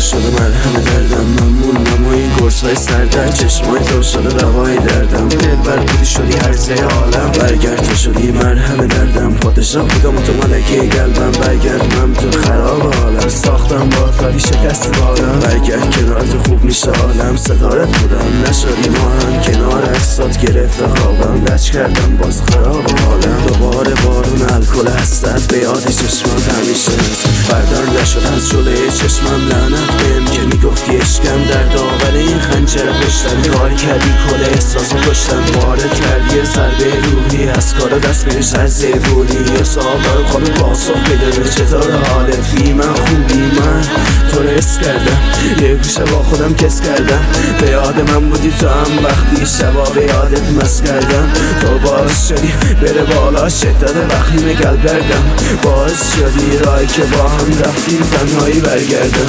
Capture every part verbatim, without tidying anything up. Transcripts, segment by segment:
شده مرهم دردم، من موندم و این قرصای سردر چشمای تو شده دوای دردم. دلبر بودی شدی هرزه عالم، برگرد تو شدی مرهم دردم. پادشاه بودم و تو ملکه قلبم، برگرد من تو خراب عالم. ساختم با ولی شکست بالم، برگرد کنار تو خوب میشه عالم. ستارت بودم نشدی ماهم، کنار عکسات گرفت خوابم. لج کردم باز خراب حالم، دوباره بارون الکل هستت به یاد چشمات همیشه بردار نشد از جلوی چشمم. لعنت بهم که میگفتی عشقم در داور این خنجر پشتم. کار کردی کل احساس کشتم، وارد کردی ضربه روحی از کار دست بهش از زیبونی. یه صاحب دارم خواب پاسخ بده چطور حالت بی من خوبی. من تو رو حس کردم یه گوشه با خودم کس کردم، به یاد من بودی تو هم وقتی شبا به یادت مست کردم. تو باعث شدی بره بالا شدت وخیم قلب دردم، باعث شدی راهی که با هم رفتیم تنهایی برگردم.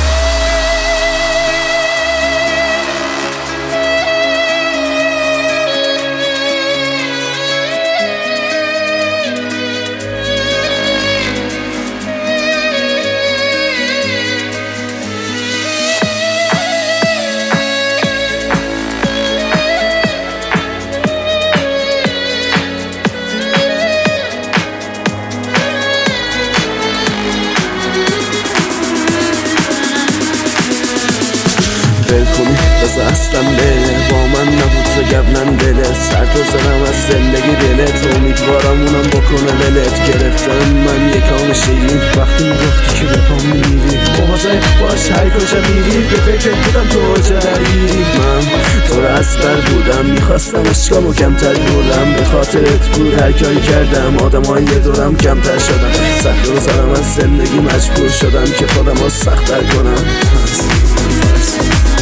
ول کنی بس اصلم لیله، با من نبود تو قبلن دلت. سر تو زدم از زندگی دلت، امیدوارم اونم بکنه ولت. گرفتم من یکام شیرین وقتی میگفتی که به پام میری، مواظب باش هر کجا میری، به فکر بودم تو کجا درگیری. من تو رو از بر بودم، میخواستم عشقامو کمتر بولم. به خاطرت بود هر کاری کردم، آدم های دورم کمتر شدم. سخت رو زدم از زندگی مجبور شدم که خودم رو سخت‌تر کنم.